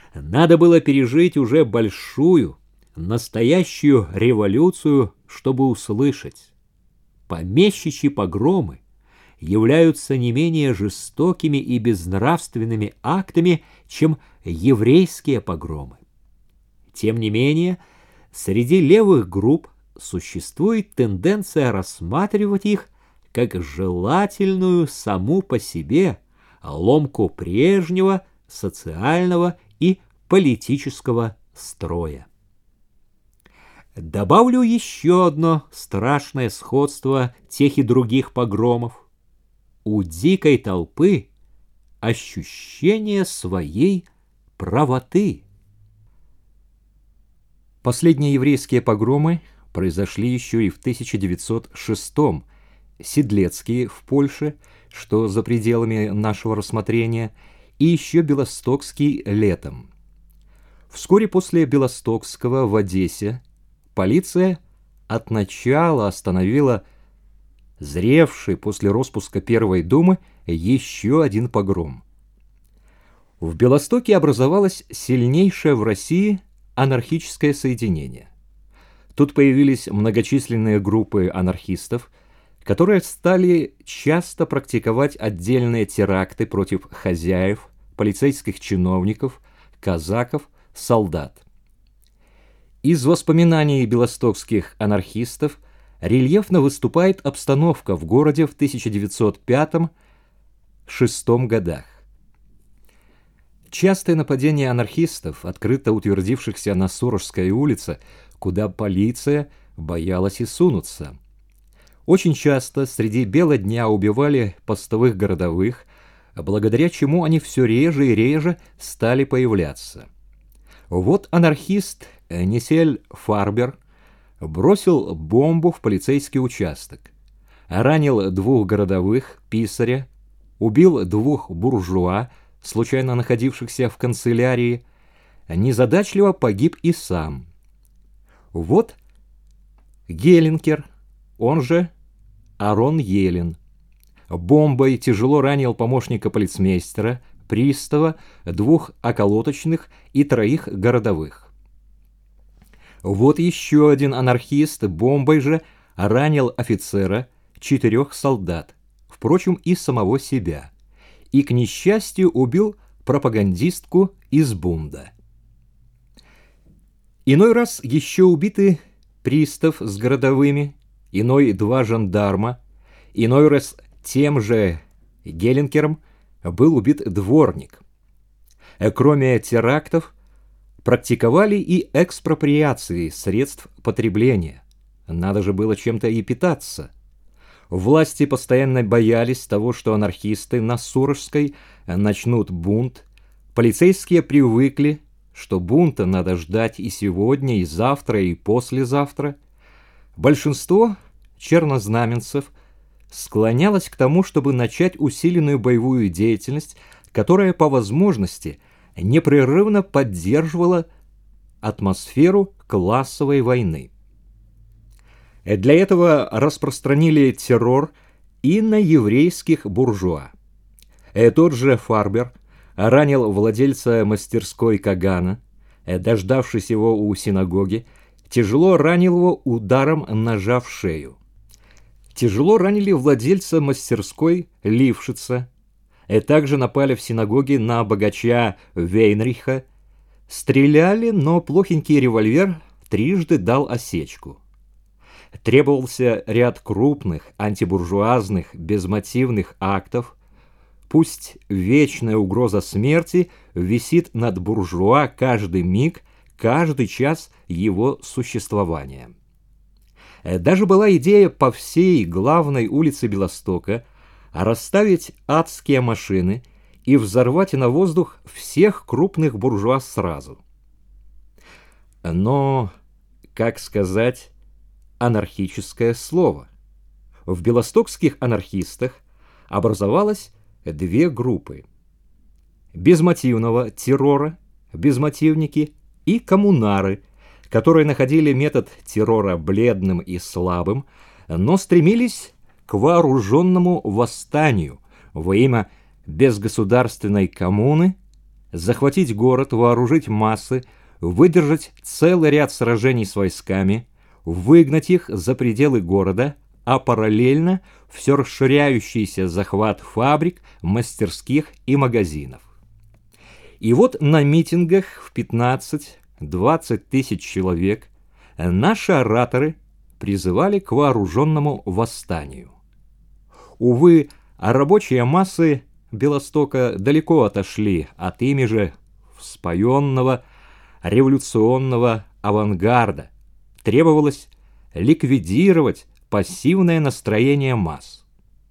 Надо было пережить уже большую, настоящую революцию, чтобы услышать. Помещичьи погромы являются не менее жестокими и безнравственными актами, чем еврейские погромы. Тем не менее, среди левых групп существует тенденция рассматривать их как желательную саму по себе ломку прежнего социального и политического строя. Добавлю еще одно страшное сходство тех и других погромов. У дикой толпы ощущение своей правоты. Последние еврейские погромы произошли еще и в 1906-м. Седлецкие в Польше, что за пределами нашего рассмотрения, и еще Белостокский летом. Вскоре после Белостокского в Одессе полиция от начала остановила зревший после распуска Первой Думы еще один погром. В Белостоке образовалось сильнейшее в России анархическое соединение. Тут появились многочисленные группы анархистов, которые стали часто практиковать отдельные теракты против хозяев, полицейских чиновников, казаков, солдат. Из воспоминаний белостокских анархистов рельефно выступает обстановка в городе в 1905-1906 годах. Частые нападения анархистов, открыто утвердившихся на Сурожской улице, куда полиция боялась и сунуться. Очень часто среди бела дня убивали постовых городовых, благодаря чему они все реже и реже стали появляться. Вот анархист Несель Фарбер бросил бомбу в полицейский участок, ранил 2 городовых, писаря, убил 2 буржуа, случайно находившихся в канцелярии, незадачливо погиб и сам. Вот Геленкер, он же Арон Елен, бомбой тяжело ранил помощника полицмейстера, пристава, 2 околоточных и 3 городовых. Вот еще один анархист бомбой же ранил офицера, 4 солдат, впрочем, и самого себя, и, к несчастью, убил пропагандистку из Бунда. Иной раз еще убиты пристав с городовыми, иной 2 жандарма, иной раз тем же Геленкером был убит дворник. Кроме терактов, практиковали и экспроприации средств потребления. Надо же было чем-то и питаться. Власти постоянно боялись того, что анархисты на Сурожской начнут бунт. Полицейские привыкли, что бунта надо ждать и сегодня, и завтра, и послезавтра. Большинство чернознаменцев склонялось к тому, чтобы начать усиленную боевую деятельность, которая по возможности непрерывно поддерживала атмосферу классовой войны. Для этого распространили террор и на еврейских буржуа. Тот же Фарбер ранил владельца мастерской Кагана, дождавшись его у синагоги, тяжело ранил его ударом ножа в шею. Тяжело ранили владельца мастерской Лившица, также напали в синагоге на богача Вейнриха, стреляли, но плохенький револьвер трижды дал осечку. Требовался ряд крупных, антибуржуазных, безмотивных актов. Пусть вечная угроза смерти висит над буржуа каждый миг, каждый час его существования. Даже была идея по всей главной улице Белостока расставить адские машины и взорвать на воздух всех крупных буржуа сразу. Но, как сказать, анархическое слово. В белостокских анархистах образовалось 2 группы: безмотивного террора, безмотивники, и коммунары, которые находили метод террора бледным и слабым, но стремились к вооруженному восстанию во имя безгосударственной коммуны, захватить город, вооружить массы, выдержать целый ряд сражений с войсками, выгнать их за пределы города, а параллельно все расширяющийся захват фабрик, мастерских и магазинов. И вот на митингах в 15-20 тысяч человек наши ораторы призывали к вооруженному восстанию. Увы, рабочие массы Белостока далеко отошли от ими же вспоенного революционного авангарда. Требовалось ликвидировать пассивное настроение масс.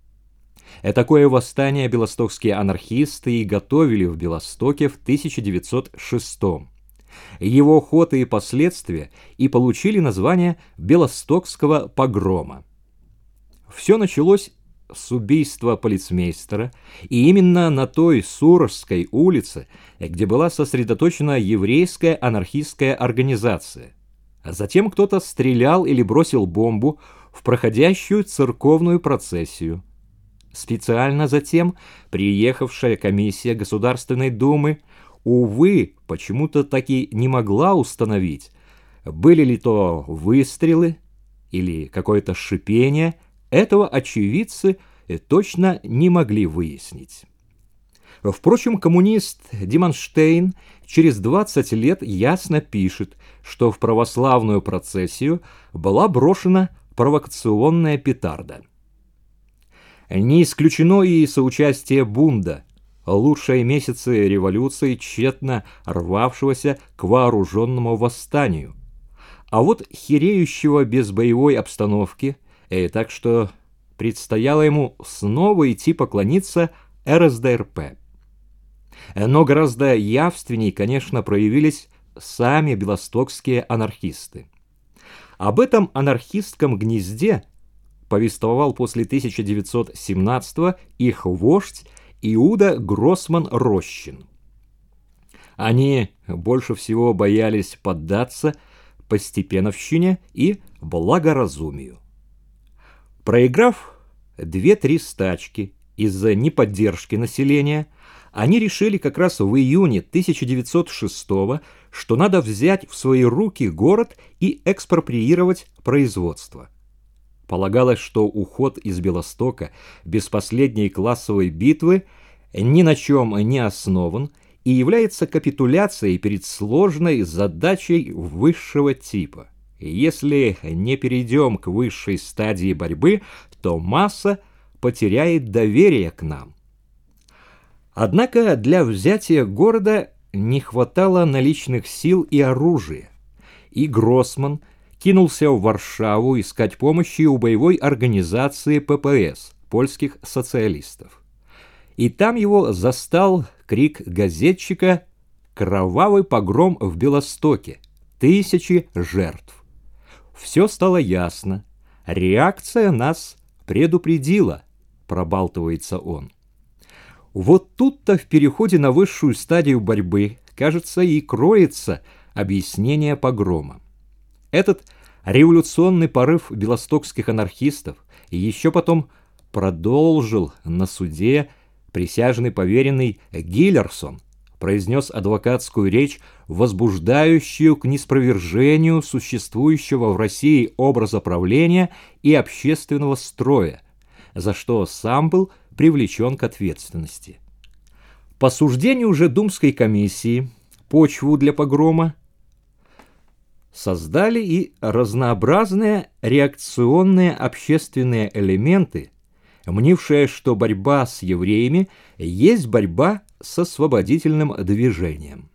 Такое восстание белостокские анархисты и готовили в Белостоке в 1906 году. Его ход и последствия и получили название Белостокского погрома. Все началось с убийства полицмейстера, и именно на той Сурожской улице, где была сосредоточена еврейская анархистская организация. Затем кто-то стрелял или бросил бомбу в проходящую церковную процессию. Специально затем приехавшая комиссия Государственной Думы, увы, почему-то так и не могла установить, были ли то выстрелы или какое-то шипение. Этого очевидцы точно не могли выяснить. Впрочем, коммунист Диманштейн через 20 лет ясно пишет, что в православную процессию была брошена провокационная петарда. Не исключено и соучастие Бунда, лучшие месяцы революции, тщетно рвавшегося к вооруженному восстанию. А вот хереющего без боевой обстановки, так что предстояло ему снова идти поклониться РСДРП. Но гораздо явственней, конечно, проявились сами белостокские анархисты. Об этом анархистском гнезде повествовал после 1917-го их вождь Иуда Гроссман-Рощин. Они больше всего боялись поддаться постепеновщине и благоразумию. Проиграв 2-3 стачки из-за неподдержки населения, они решили как раз в июне 1906-го, что надо взять в свои руки город и экспроприировать производство. Полагалось, что уход из Белостока без последней классовой битвы ни на чем не основан и является капитуляцией перед сложной задачей высшего типа. Если не перейдем к высшей стадии борьбы, то масса потеряет доверие к нам. Однако для взятия города не хватало наличных сил и оружия, и Гроссман кинулся в Варшаву искать помощи у боевой организации ППС, польских социалистов. И там его застал крик газетчика «Кровавый погром в Белостоке! 1000 жертв!». Все стало ясно. Реакция нас предупредила, пробалтывается он. Вот тут-то в переходе на высшую стадию борьбы, кажется, и кроется объяснение погрома. Этот революционный порыв белостокских анархистов еще потом продолжил на суде присяжный поверенный Гиллерсон, произнес адвокатскую речь, возбуждающую к неспровержению существующего в России образа правления и общественного строя, за что сам был привлечен к ответственности. По суждению уже Думской комиссии, почву для погрома создали и разнообразные реакционные общественные элементы, мнившие, что борьба с евреями есть борьба с освободительным движением.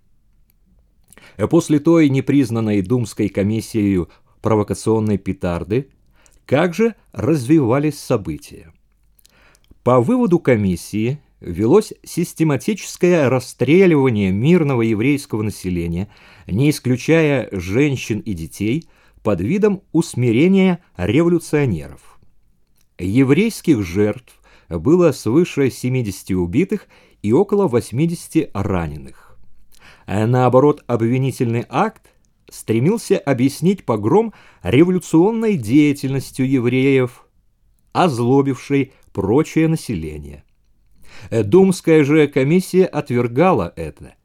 После той непризнанной Думской комиссией провокационной петарды, как же развивались события? По выводу комиссии велось систематическое расстреливание мирного еврейского населения, не исключая женщин и детей, под видом усмирения революционеров. Еврейских жертв было свыше 70 убитых и около 80 раненых. Наоборот, обвинительный акт стремился объяснить погром революционной деятельностью евреев, озлобившей прочее население. Думская же комиссия отвергала это,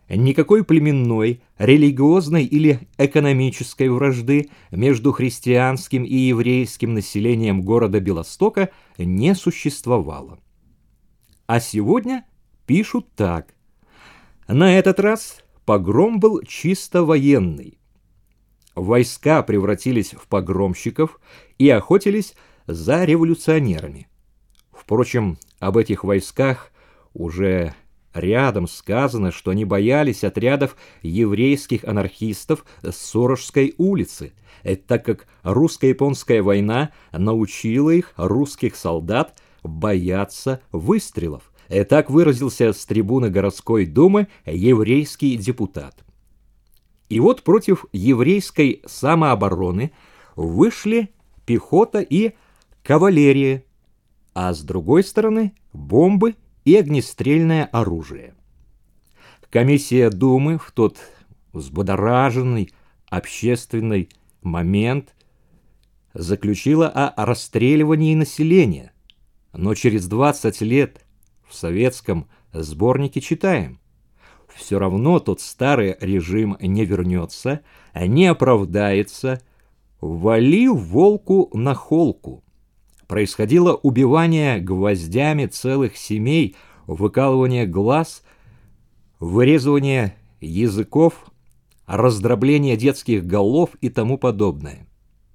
Никакой племенной, религиозной или экономической вражды между христианским и еврейским населением города Белостока не существовало. А сегодня пишут так. На этот раз погром был чисто военный. Войска превратились в погромщиков и охотились за революционерами. Впрочем, об этих войсках уже рядом сказано, что они боялись отрядов еврейских анархистов с Сурожской улицы, так как русско-японская война научила их, русских солдат, бояться выстрелов. Так выразился с трибуны городской думы еврейский депутат. И вот против еврейской самообороны вышли пехота и кавалерия, а с другой стороны бомбы и огнестрельное оружие. Комиссия Думы в тот взбудораженный общественный момент заключила о расстреливании населения, но через 20 лет в советском сборнике читаем: все равно тот старый режим не вернется, не оправдается, вали волку на холку. Происходило убивание гвоздями целых семей, выкалывание глаз, вырезывание языков, раздробление детских голов и тому подобное.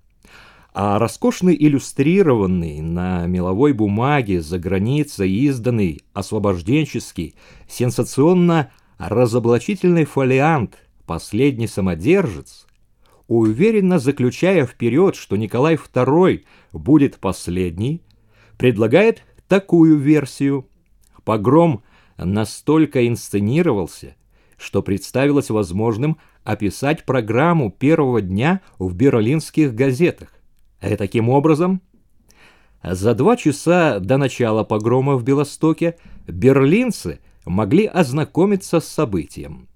А роскошный иллюстрированный на меловой бумаге за границей изданный освобожденческий, сенсационно-разоблачительный фолиант «Последний самодержец», уверенно заключая вперед, что Николай II будет последний, предлагает такую версию. Погром настолько инсценировался, что представилось возможным описать программу первого дня в берлинских газетах. Таким образом, за 2 часа до начала погрома в Белостоке берлинцы могли ознакомиться с событием.